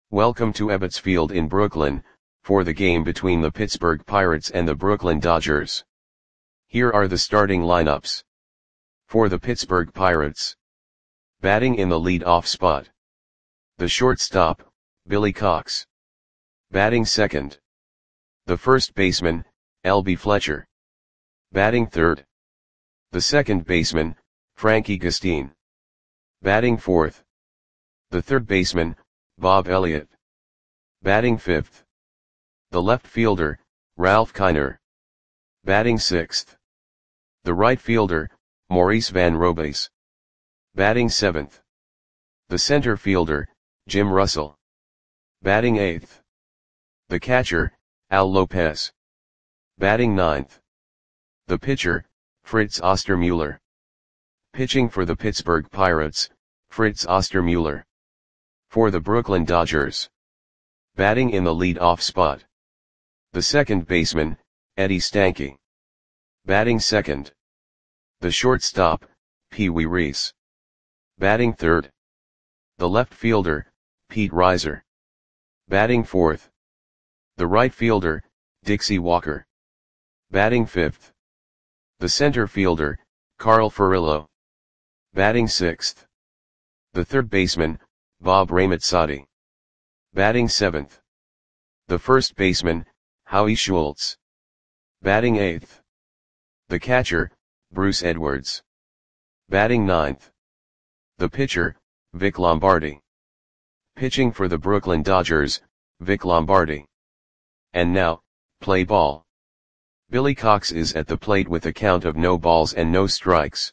Welcome to Ebbets Field in Brooklyn, for the game between the Pittsburgh Pirates and the Brooklyn Dodgers. Here are the starting lineups. For the Pittsburgh Pirates. Batting in the lead-off spot. The shortstop, Billy Cox. Batting second. The first baseman, L.B. Fletcher. Batting third. The second baseman, Frankie Gustin. Batting fourth. The third baseman, Bob Elliott. Batting fifth. The left fielder, Ralph Kiner. Batting sixth. The right fielder, Maurice Van Robays. Batting seventh. The center fielder, Jim Russell. Batting eighth. The catcher, Al Lopez. Batting ninth. The pitcher, Fritz Ostermuller. Pitching for the Pittsburgh Pirates, Fritz Ostermuller. For the Brooklyn Dodgers. Batting in the lead-off spot. The second baseman, Eddie Stanky. Batting second. The shortstop, Pee Wee Reese. Batting third. The left fielder, Pete Reiser. Batting fourth. The right fielder, Dixie Walker. Batting fifth. The center fielder, Carl Furillo. Batting sixth. The third baseman, Bob Ramazzotti. Batting seventh. The first baseman, Howie Schultz. Batting eighth. The catcher, Bruce Edwards. Batting ninth. The pitcher, Vic Lombardi. Pitching for the Brooklyn Dodgers, Vic Lombardi. And now, play ball. Billy Cox is at the plate with a count of no balls and no strikes.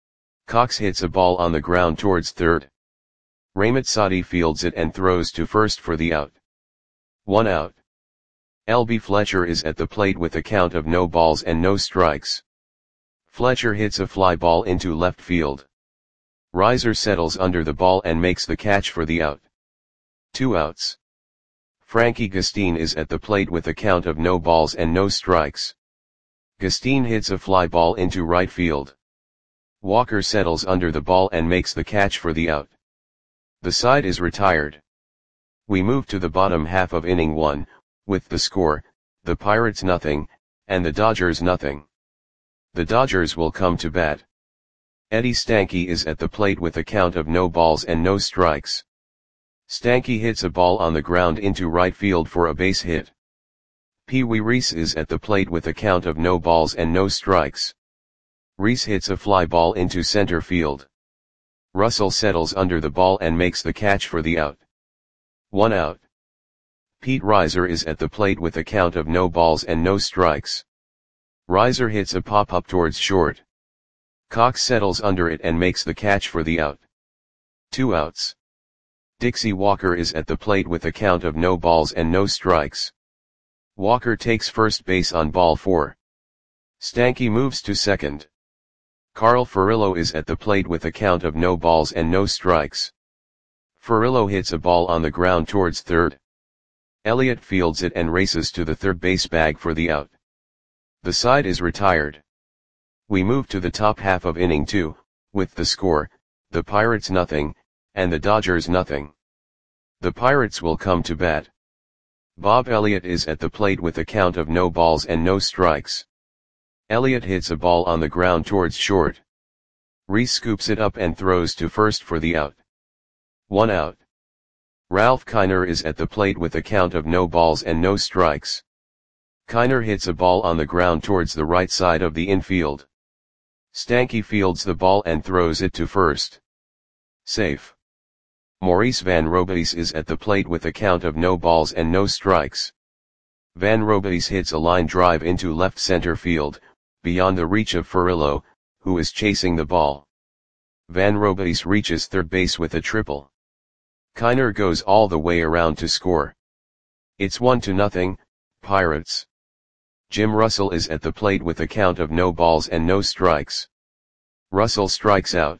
Cox hits a ball on the ground towards third. Ramazzotti fields it and throws to first for the out. 1 out. L.B. Fletcher is at the plate with a count of no balls and no strikes. Fletcher hits a fly ball into left field. Reiser settles under the ball and makes the catch for the out. 2 outs. Frankie Gustin is at the plate with a count of no balls and no strikes. Gustin hits a fly ball into right field. Walker settles under the ball and makes the catch for the out. The side is retired. We move to the bottom half of inning 1, with the score, the Pirates nothing, and the Dodgers nothing. The Dodgers will come to bat. Eddie Stanky is at the plate with a count of no balls and no strikes. Stanky hits a ball on the ground into right field for a base hit. Pee Wee Reese is at the plate with a count of no balls and no strikes. Reese hits a fly ball into center field. Russell settles under the ball and makes the catch for the out. 1 out. Pete Reiser is at the plate with a count of no balls and no strikes. Reiser hits a pop-up towards short. Cox settles under it and makes the catch for the out. 2 outs. Dixie Walker is at the plate with a count of no balls and no strikes. Walker takes first base on ball 4. Stanky moves to second. Carl Furillo is at the plate with a count of no balls and no strikes. Furillo hits a ball on the ground towards third. Elliott fields it and races to the third base bag for the out. The side is retired. We move to the top half of inning 2, with the score, the Pirates nothing, and the Dodgers nothing. The Pirates will come to bat. Bob Elliott is at the plate with a count of no balls and no strikes. Elliott hits a ball on the ground towards short. Reese scoops it up and throws to first for the out. 1 out. Ralph Kiner is at the plate with a count of no balls and no strikes. Kiner hits a ball on the ground towards the right side of the infield. Stanky fields the ball and throws it to first. Safe. Maurice Van Robays is at the plate with a count of no balls and no strikes. Van Robays hits a line drive into left center field, beyond the reach of Furillo, who is chasing the ball. Van Robays reaches third base with a triple. Kiner goes all the way around to score. It's 1-0, Pirates. Jim Russell is at the plate with a count of no balls and no strikes. Russell strikes out.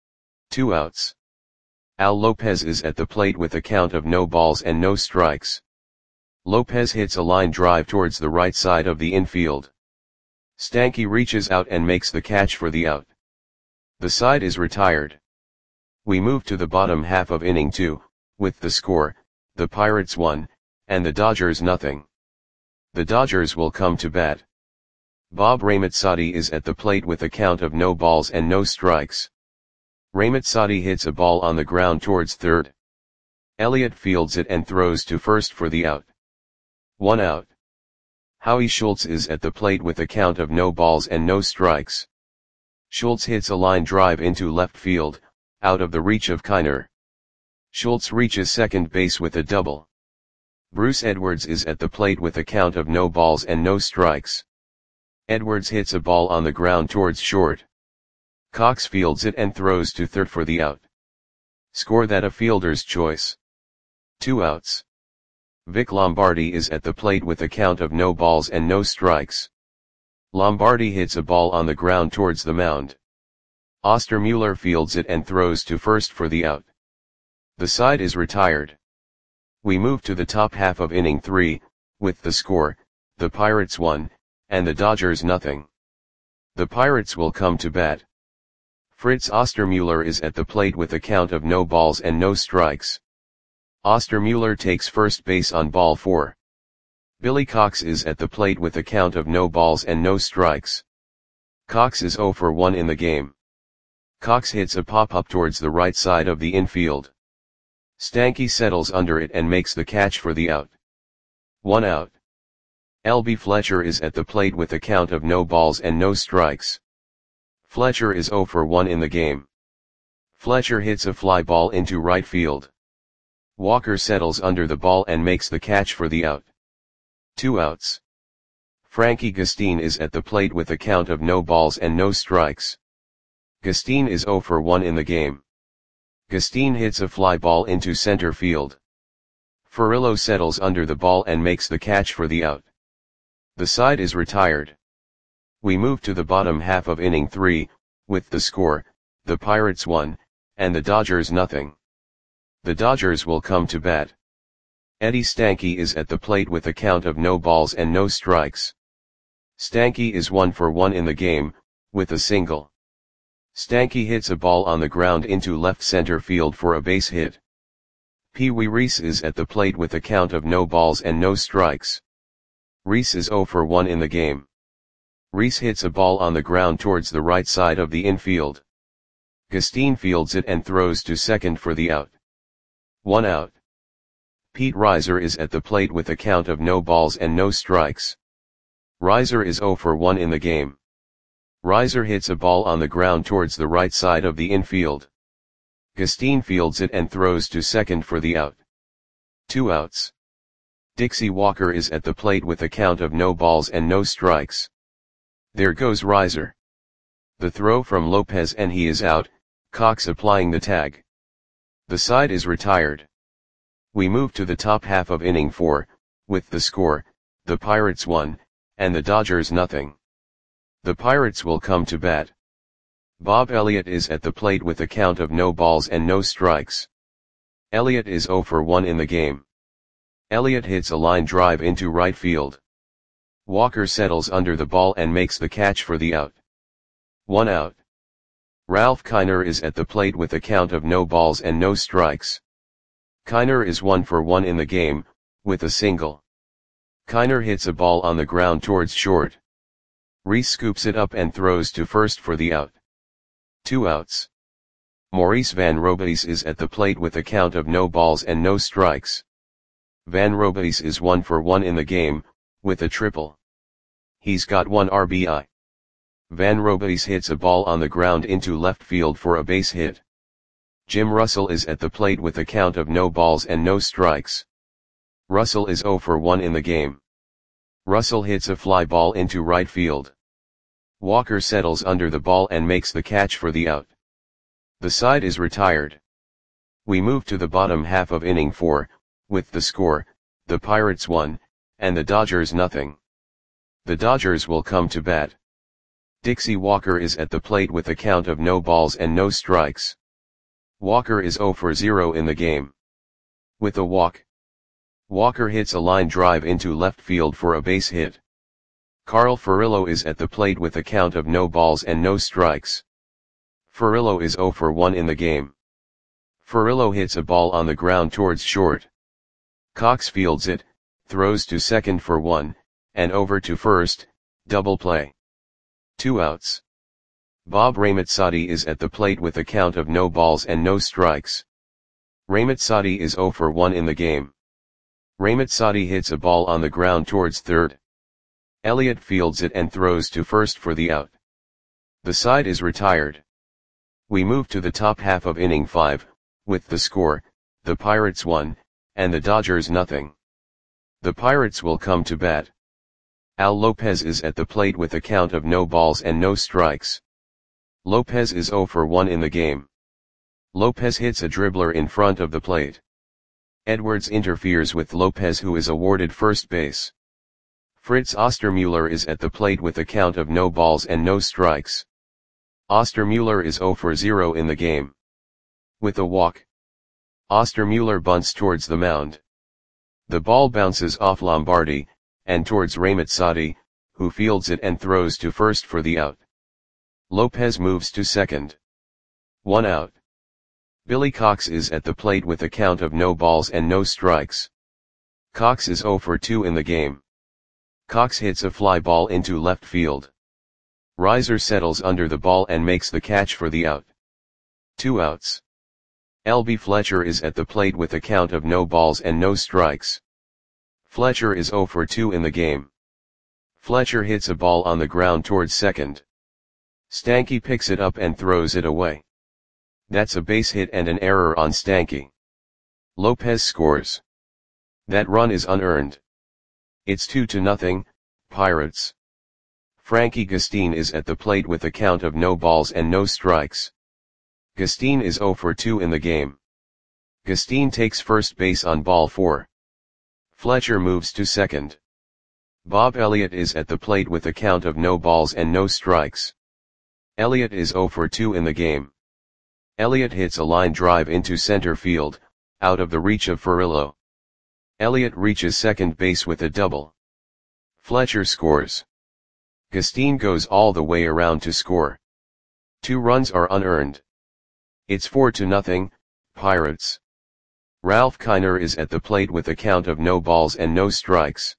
2 outs. Al Lopez is at the plate with a count of no balls and no strikes. Lopez hits a line drive towards the right side of the infield. Stanky reaches out and makes the catch for the out. The side is retired. We move to the bottom half of inning 2, with the score, the Pirates 1, and the Dodgers nothing. The Dodgers will come to bat. Bob Ramazzotti is at the plate with a count of no balls and no strikes. Ramazzotti hits a ball on the ground towards third. Elliott fields it and throws to first for the out. 1 out. Howie Schultz is at the plate with a count of no balls and no strikes. Schultz hits a line drive into left field, out of the reach of Kiner. Schultz reaches second base with a double. Bruce Edwards is at the plate with a count of no balls and no strikes. Edwards hits a ball on the ground towards short. Cox fields it and throws to third for the out. Score that a fielder's choice. 2 outs. Vic Lombardi is at the plate with a count of no balls and no strikes. Lombardi hits a ball on the ground towards the mound. Ostermuller fields it and throws to first for the out. The side is retired. We move to the top half of inning 3, with the score, the Pirates 1, and the Dodgers nothing. The Pirates will come to bat. Fritz Ostermuller is at the plate with a count of no balls and no strikes. Ostermuller takes first base on ball 4. Billy Cox is at the plate with a count of no balls and no strikes. Cox is 0 for 1 in the game. Cox hits a pop-up towards the right side of the infield. Stanky settles under it and makes the catch for the out. 1 out. L.B. Fletcher is at the plate with a count of no balls and no strikes. Fletcher is 0 for 1 in the game. Fletcher hits a fly ball into right field. Walker settles under the ball and makes the catch for the out. 2 outs. Frankie Gustine is at the plate with a count of no balls and no strikes. Gustine is 0 for 1 in the game. Gustine hits a fly ball into center field. Furillo settles under the ball and makes the catch for the out. The side is retired. We move to the bottom half of inning 3, with the score, the Pirates 1, and the Dodgers nothing. The Dodgers will come to bat. Eddie Stanky is at the plate with a count of no balls and no strikes. Stanky is 1 for 1 in the game, with a single. Stanky hits a ball on the ground into left center field for a base hit. Pee Wee Reese is at the plate with a count of no balls and no strikes. Reese is 0 for 1 in the game. Reese hits a ball on the ground towards the right side of the infield. Gustine fields it and throws to second for the out. 1 out. Pete Reiser is at the plate with a count of no balls and no strikes. Reiser is 0 for 1 in the game. Reiser hits a ball on the ground towards the right side of the infield. Gustine fields it and throws to second for the out. 2 outs. Dixie Walker is at the plate with a count of no balls and no strikes. There goes Reiser. The throw from Lopez and he is out, Cox applying the tag. The side is retired. We move to the top half of inning 4, with the score, the Pirates 1, and the Dodgers nothing. The Pirates will come to bat. Bob Elliott is at the plate with a count of no balls and no strikes. Elliott is 0 for 1 in the game. Elliott hits a line drive into right field. Walker settles under the ball and makes the catch for the out. 1 out. Ralph Kiner is at the plate with a count of no balls and no strikes. Kiner is 1 for 1 in the game, with a single. Kiner hits a ball on the ground towards short. Reese scoops it up and throws to first for the out. 2 outs. Maurice Van Robies is at the plate with a count of no balls and no strikes. Van Robies is 1 for 1 in the game, with a triple. He's got 1 RBI. Van Robies hits a ball on the ground into left field for a base hit. Jim Russell is at the plate with a count of no balls and no strikes. Russell is 0 for 1 in the game. Russell hits a fly ball into right field. Walker settles under the ball and makes the catch for the out. The side is retired. We move to the bottom half of inning 4, with the score, the Pirates 1, and the Dodgers nothing. The Dodgers will come to bat. Dixie Walker is at the plate with a count of no balls and no strikes. Walker is 0 for 0 in the game. With a walk. Walker hits a line drive into left field for a base hit. Carl Furillo is at the plate with a count of no balls and no strikes. Furillo is 0 for 1 in the game. Furillo hits a ball on the ground towards short. Cox fields it, throws to second for 1, and over to first, double play. 2 outs. Bob Ramatsadi is at the plate with a count of no balls and no strikes. Ramatsadi is 0 for 1 in the game. Ramatsadi hits a ball on the ground towards third. Elliott fields it and throws to first for the out. The side is retired. We move to the top half of inning 5, with the score, the Pirates 1, and the Dodgers nothing. The Pirates will come to bat. Al Lopez is at the plate with a count of no balls and no strikes. Lopez is 0 for 1 in the game. Lopez hits a dribbler in front of the plate. Edwards interferes with Lopez, who is awarded first base. Fritz Ostermuller is at the plate with a count of no balls and no strikes. Ostermuller is 0 for 0 in the game. With a walk, Ostermuller bunts towards the mound. The ball bounces off Lombardi, and towards Ramatsadi, who fields it and throws to first for the out. Lopez moves to second. 1 out. Billy Cox is at the plate with a count of no balls and no strikes. Cox is 0 for 2 in the game. Cox hits a fly ball into left field. Reiser settles under the ball and makes the catch for the out. 2 outs. L.B. Fletcher is at the plate with a count of no balls and no strikes. Fletcher is 0 for 2 in the game. Fletcher hits a ball on the ground towards second. Stanky picks it up and throws it away. That's a base hit and an error on Stanky. Lopez scores. That run is unearned. It's 2-0, Pirates. Frankie Gustin is at the plate with a count of no balls and no strikes. Gustin is 0 for 2 in the game. Gustin takes first base on ball 4. Fletcher moves to second. Bob Elliott is at the plate with a count of no balls and no strikes. Elliott is 0 for 2 in the game. Elliott hits a line drive into center field, out of the reach of Furillo. Elliott reaches second base with a double. Fletcher scores. Gustin goes all the way around to score. 2 runs are unearned. It's 4-0, Pirates. Ralph Kiner is at the plate with a count of no balls and no strikes.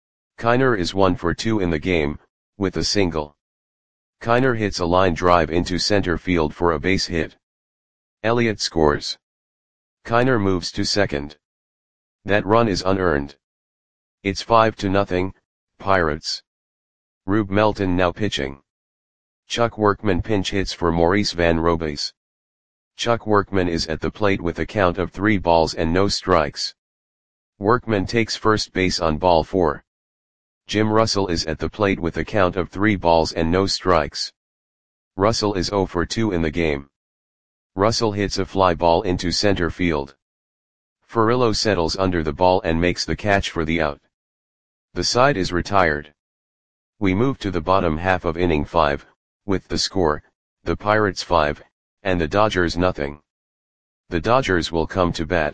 Kiner is 1 for 2 in the game, with a single. Kiner hits a line drive into center field for a base hit. Elliott scores. Kiner moves to second. That run is unearned. It's 5-0, Pirates. Rube Melton now pitching. Chuck Workman pinch hits for Maurice Van Robays. Chuck Workman is at the plate with a count of 3 balls and no strikes. Workman takes first base on ball 4. Jim Russell is at the plate with a count of 3 balls and no strikes. Russell is 0 for 2 in the game. Russell hits a fly ball into center field. Furillo settles under the ball and makes the catch for the out. The side is retired. We move to the bottom half of inning 5, with the score, the Pirates 5, and the Dodgers nothing. The Dodgers will come to bat.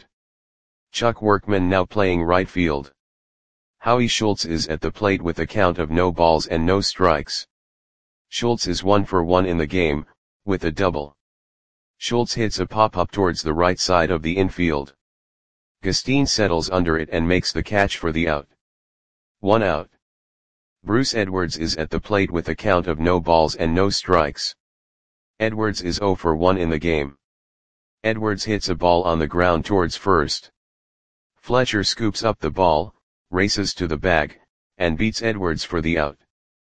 Chuck Workman now playing right field. Howie Schultz is at the plate with a count of no balls and no strikes. Schultz is 1 for 1 in the game, with a double. Schultz hits a pop-up towards the right side of the infield. Gustin settles under it and makes the catch for the out. 1 out. Bruce Edwards is at the plate with a count of no balls and no strikes. Edwards is 0 for 1 in the game. Edwards hits a ball on the ground towards first. Fletcher scoops up the ball, races to the bag, and beats Edwards for the out.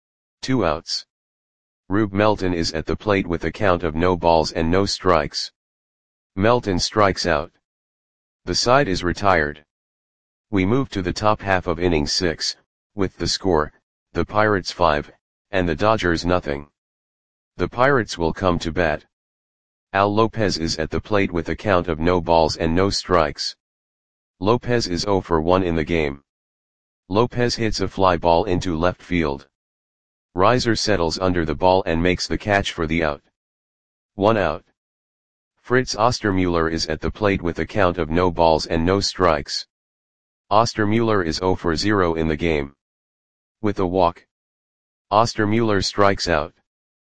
2 outs. Rube Melton is at the plate with a count of no balls and no strikes. Melton strikes out. The side is retired. We move to the top half of inning 6, with the score, the Pirates 5, and the Dodgers nothing. The Pirates will come to bat. Al Lopez is at the plate with a count of no balls and no strikes. Lopez is 0 for 1 in the game. Lopez hits a fly ball into left field. Reiser settles under the ball and makes the catch for the out. 1 out. Fritz Ostermuller is at the plate with a count of no balls and no strikes. Ostermuller is 0 for 0 in the game. With a walk, Ostermuller strikes out.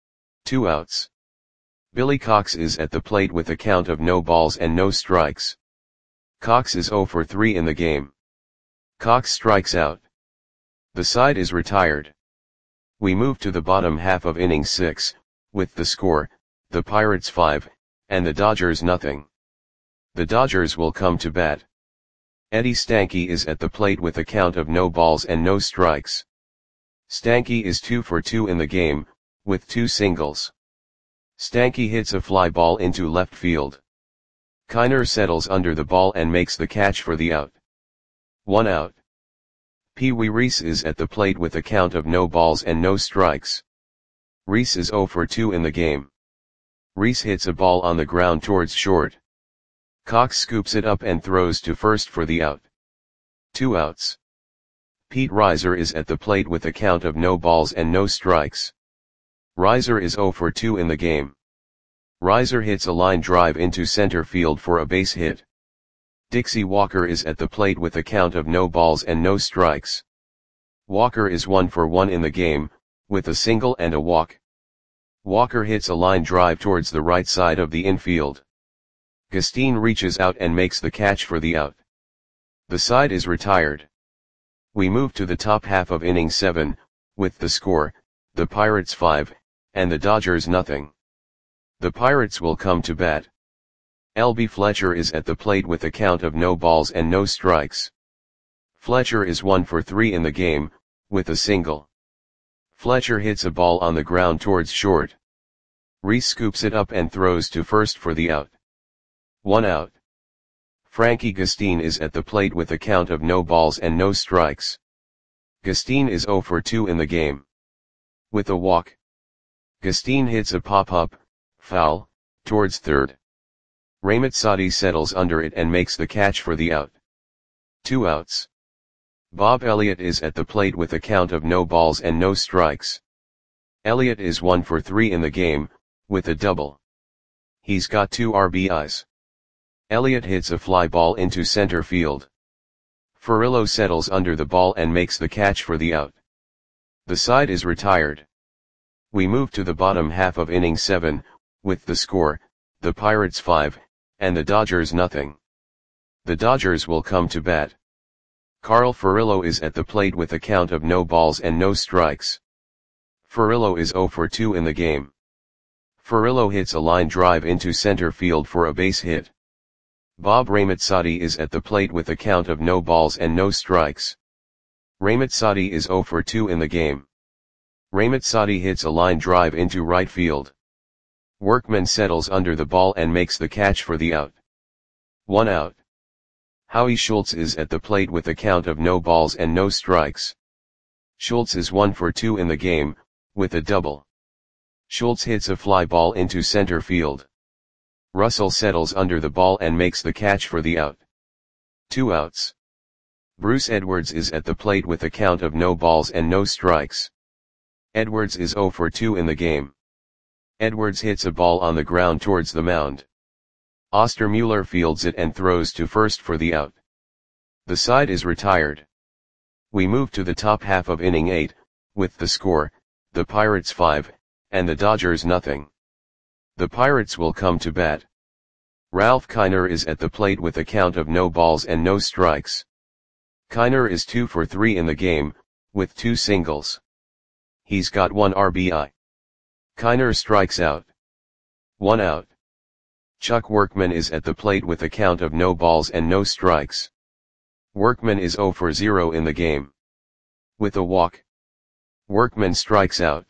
2 outs. Billy Cox is at the plate with a count of no balls and no strikes. Cox is 0 for 3 in the game. Cox strikes out. The side is retired. We move to the bottom half of inning 6, with the score, the Pirates 5, and the Dodgers nothing. The Dodgers will come to bat. Eddie Stanky is at the plate with a count of no balls and no strikes. Stanky is 2 for 2 in the game, with 2 singles. Stanky hits a fly ball into left field. Kiner settles under the ball and makes the catch for the out. 1 out. Pee Wee Reese is at the plate with a count of no balls and no strikes. Reese is 0 for 2 in the game. Reese hits a ball on the ground towards short. Cox scoops it up and throws to first for the out. 2 outs. Pete Reiser is at the plate with a count of no balls and no strikes. Reiser is 0 for 2 in the game. Reiser hits a line drive into center field for a base hit. Dixie Walker is at the plate with a count of no balls and no strikes. Walker is 1 for 1 in the game, with a single and a walk. Walker hits a line drive towards the right side of the infield. Gustine reaches out and makes the catch for the out. The side is retired. We move to the top half of inning 7, with the score, the Pirates 5, and the Dodgers nothing. The Pirates will come to bat. L.B. Fletcher is at the plate with a count of no balls and no strikes. Fletcher is 1 for 3 in the game, with a single. Fletcher hits a ball on the ground towards short. Reese scoops it up and throws to first for the out. 1 out. Frankie Gustine is at the plate with a count of no balls and no strikes. Gustine is 0 for 2 in the game. With a walk. Gustine hits a pop-up, foul, towards third. Ramitsati settles under it and makes the catch for the out. 2 outs. Bob Elliott is at the plate with a count of no balls and no strikes. Elliott is 1 for 3 in the game, with a double. He's got 2 RBIs. Elliott hits a fly ball into center field. Furillo settles under the ball and makes the catch for the out. The side is retired. We move to the bottom half of inning 7, with the score, the Pirates 5, and the Dodgers nothing. The Dodgers will come to bat. Carl Furillo is at the plate with a count of no balls and no strikes. Furillo is 0 for 2 in the game. Furillo hits a line drive into center field for a base hit. Bob Ramitsati is at the plate with a count of no balls and no strikes. Ramitsati is 0 for 2 in the game. Ramitsati hits a line drive into right field. Workman settles under the ball and makes the catch for the out. 1 out. Howie Schultz is at the plate with a count of no balls and no strikes. Schultz is 1 for 2 in the game, with a double. Schultz hits a fly ball into center field. Russell settles under the ball and makes the catch for the out. 2 outs. Bruce Edwards is at the plate with a count of no balls and no strikes. Edwards is 0 for 2 in the game. Edwards hits a ball on the ground towards the mound. Ostermuller fields it and throws to first for the out. The side is retired. We move to the top half of inning 8, with the score, the Pirates 5, and the Dodgers nothing. The Pirates will come to bat. Ralph Kiner is at the plate with a count of no balls and no strikes. Kiner is 2 for 3 in the game, with 2 singles. He's got 1 RBI. Kiner strikes out. 1 out. Chuck Workman is at the plate with a count of no balls and no strikes. Workman is 0 for 0 in the game. With a walk. Workman strikes out.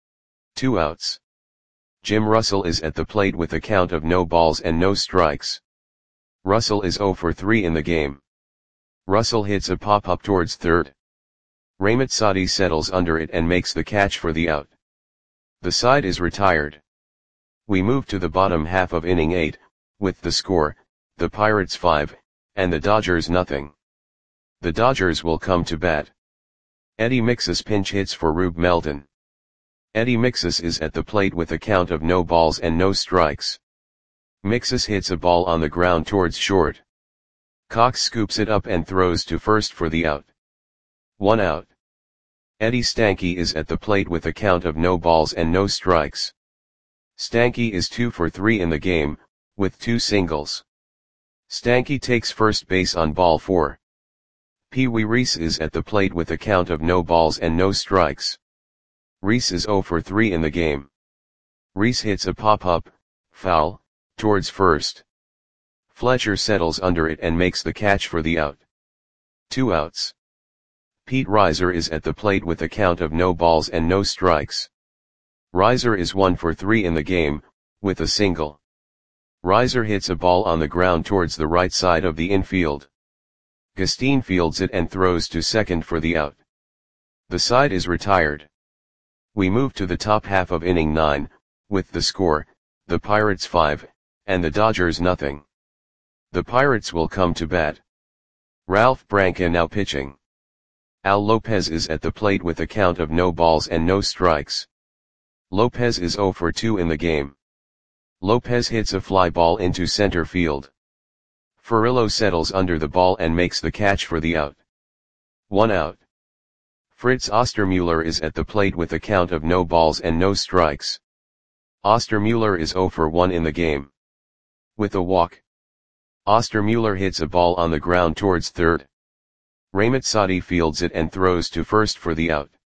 2 outs. Jim Russell is at the plate with a count of no balls and no strikes. Russell is 0 for 3 in the game. Russell hits a pop-up towards third. Ramitsati settles under it and makes the catch for the out. The side is retired. We move to the bottom half of inning 8, with the score, the Pirates 5, and the Dodgers nothing. The Dodgers will come to bat. Eddie Mixus pinch hits for Rube Melton. Eddie Mixus is at the plate with a count of no balls and no strikes. Mixus hits a ball on the ground towards short. Cox scoops it up and throws to first for the out. 1 out. Eddie Stanky is at the plate with a count of no balls and no strikes. Stanky is 2 for 3 in the game, with 2 singles. Stanky takes first base on ball 4. Pee Wee Reese is at the plate with a count of no balls and no strikes. Reese is 0 for 3 in the game. Reese hits a pop-up, foul, towards first. Fletcher settles under it and makes the catch for the out. 2 outs. Pete Reiser is at the plate with a count of no balls and no strikes. Reiser is 1 for 3 in the game, with a single. Reiser hits a ball on the ground towards the right side of the infield. Gustine fields it and throws to second for the out. The side is retired. We move to the top half of inning 9, with the score, the Pirates 5, and the Dodgers nothing. The Pirates will come to bat. Ralph Branca now pitching. Al Lopez is at the plate with a count of no balls and no strikes. Lopez is 0 for 2 in the game. Lopez hits a fly ball into center field. Furillo settles under the ball and makes the catch for the out. 1 out. Fritz Ostermuller is at the plate with a count of no balls and no strikes. Ostermuller is 0 for 1 in the game. With a walk. Ostermuller hits a ball on the ground towards third. Ramazzotti fields it and throws to first for the out.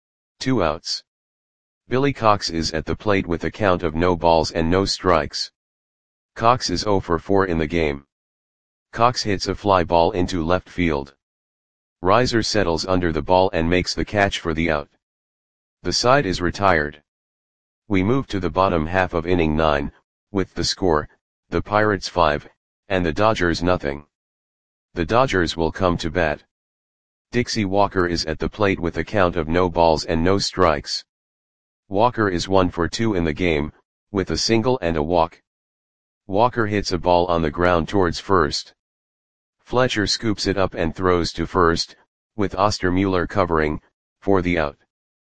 2 outs. Billy Cox is at the plate with a count of no balls and no strikes. Cox is 0 for 4 in the game. Cox hits a fly ball into left field. Reiser settles under the ball and makes the catch for the out. The side is retired. We move to the bottom half of inning 9, with the score, the Pirates 5, and the Dodgers nothing. The Dodgers will come to bat. Dixie Walker is at the plate with a count of no balls and no strikes. Walker is 1 for 2 in the game, with a single and a walk. Walker hits a ball on the ground towards first. Fletcher scoops it up and throws to first, with Ostermuller covering, for the out.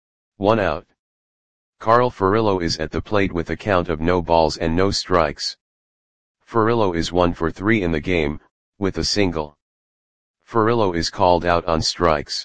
1 out. Carl Furillo is at the plate with a count of no balls and no strikes. Furillo is 1 for 3 in the game, with a single. Furillo is called out on strikes.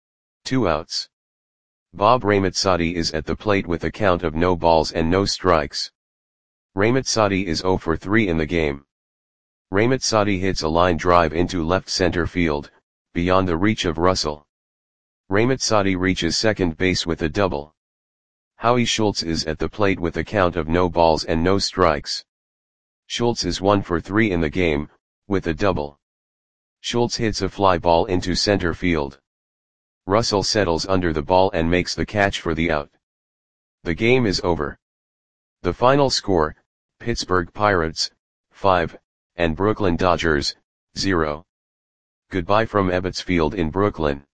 2 outs. Bob Ramazzotti is at the plate with a count of no balls and no strikes. Ramazzotti is 0 for 3 in the game. Ramazzotti hits a line drive into left center field, beyond the reach of Russell. Ramazzotti reaches second base with a double. Howie Schultz is at the plate with a count of no balls and no strikes. Schultz is 1 for 3 in the game, with a double. Schultz hits a fly ball into center field. Russell settles under the ball and makes the catch for the out. The game is over. The final score, Pittsburgh Pirates, 5, and Brooklyn Dodgers, 0. Goodbye from Ebbets Field in Brooklyn.